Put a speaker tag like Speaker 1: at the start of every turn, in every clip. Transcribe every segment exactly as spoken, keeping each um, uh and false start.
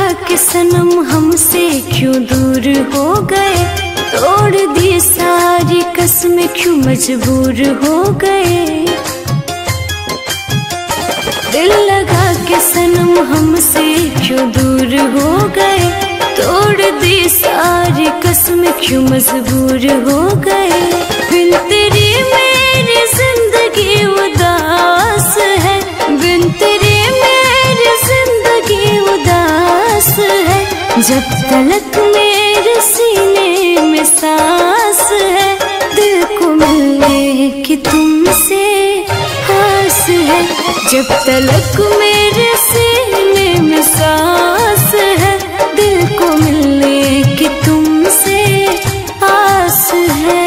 Speaker 1: के सनम हमसे क्यों दूर हो गए, तोड़ दी सारी कसमें क्यों मजबूर हो गए। दिल लगा के सनम हमसे क्यों दूर हो गए, तोड़ दी सारी कसमें क्यों मजबूर हो गए। बिन तेरी मेरी जिंदगी उदास है, बिन तेरी मेरी जिंदगी उदास है। जब तलक मेरे सीने में सांस है, दिल को मिलने की तुमसे आस है। जब तलक मेरे सीने में सांस है, दिल को मिलने की तुमसे आस है।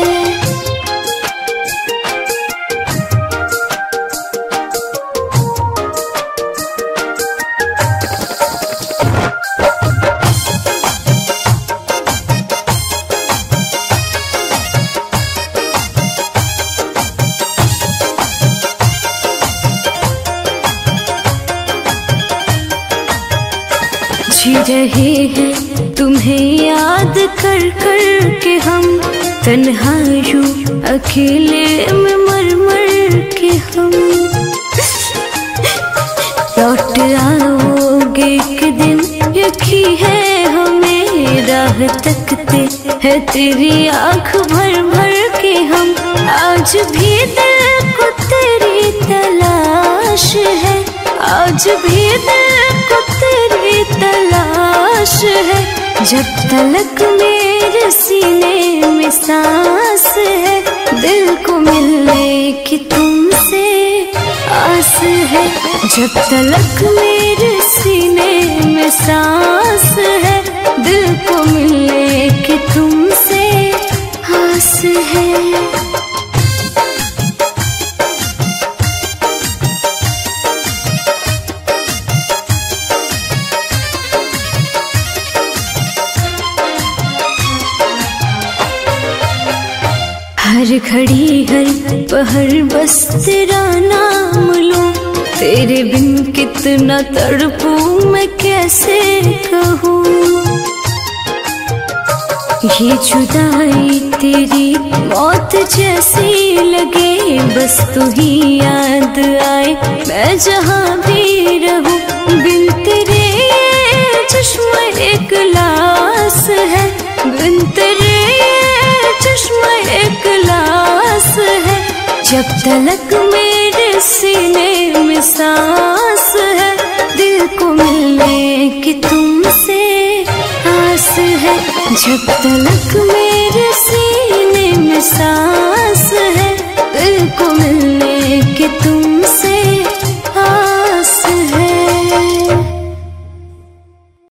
Speaker 1: जी रहे हैं तुम्हें याद कर कर के हम, तन्हा यूं अकेले में मर मर के हम। लौट आओगे एक दिन यकीन है हमें, राह तकते है तेरी आँख भर भर के हम। आज भी दिल को तेरी तलाश है, आज भी दिल को तेरी तलाश है। जब तलक मेरे सीने में सांस है, दिल को मिलने की तुमसे आस है। जब तलक मेरे सीने में सांस है, दिल को मिलने की तुमसे आस है। हर घड़ी हर पहर बस तेरा नाम लूं, तेरे बिन कितना तड़पूं मैं कैसे कहूँ। ये जुदाई तेरी मौत जैसी लगे, बस तू ही याद आए मैं जहाँ भी रहूं। बिन तेरे ये चश्मा एक लाश है, बिन तेरे चश्मा एक लाश है। जब तलक मेरे सीने में सांस है, दिल को मिलने की तुमसे आस है। जब तलक मेरे सीने में सांस है, दिल को मिलने की तुमसे